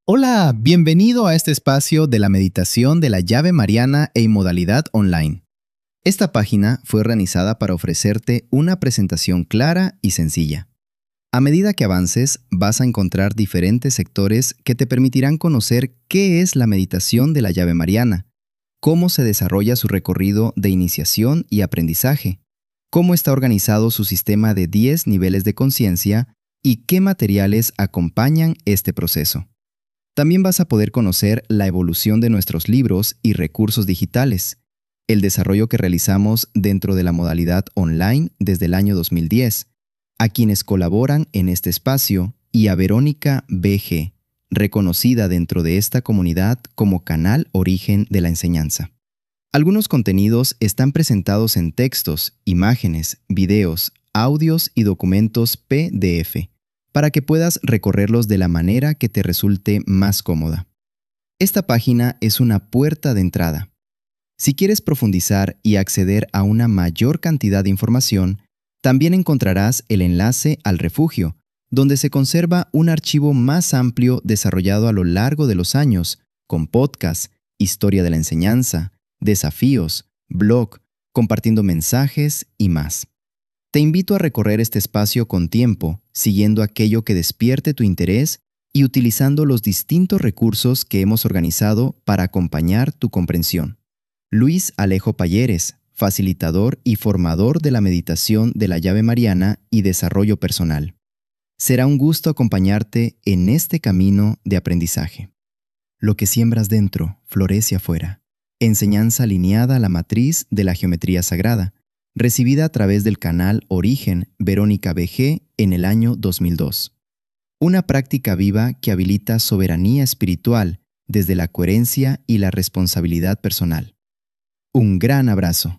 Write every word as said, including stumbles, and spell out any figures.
Hola, bienvenido a este espacio de la meditación de la llave mariana en modalidad online. Esta página fue organizada para ofrecerte una presentación clara y sencilla. A medida que avances, vas a encontrar diferentes sectores que te permitirán conocer qué es la meditación de la llave mariana, cómo se desarrolla su recorrido de iniciación y aprendizaje, cómo está organizado su sistema de diez niveles de conciencia y qué materiales acompañan este proceso. También vas a poder conocer la evolución de nuestros libros y recursos digitales, el desarrollo que realizamos dentro de la modalidad online desde el año dos mil diez, a quienes colaboran en este espacio y a Verónica B G, reconocida dentro de esta comunidad como canal origen de la enseñanza. Algunos contenidos están presentados en textos, imágenes, videos, audios y documentos P D F, para que puedas recorrerlos de la manera que te resulte más cómoda. Esta página es una puerta de entrada. Si quieres profundizar y acceder a una mayor cantidad de información, también encontrarás el enlace al refugio, donde se conserva un archivo más amplio desarrollado a lo largo de los años, con podcasts, historia de la enseñanza, desafíos, blog, compartiendo mensajes y más. Te invito a recorrer este espacio con tiempo, siguiendo aquello que despierte tu interés y utilizando los distintos recursos que hemos organizado para acompañar tu comprensión. Luis Alejo Payeres, facilitador y formador de la meditación de la llave mariana y desarrollo personal. Será un gusto acompañarte en este camino de aprendizaje. Lo que siembras dentro, florece afuera. Enseñanza alineada a la matriz de la geometría sagrada, recibida a través del canal Origen Verónica B G en el año dos mil dos. Una práctica viva que habilita soberanía espiritual desde la coherencia y la responsabilidad personal. Un gran abrazo.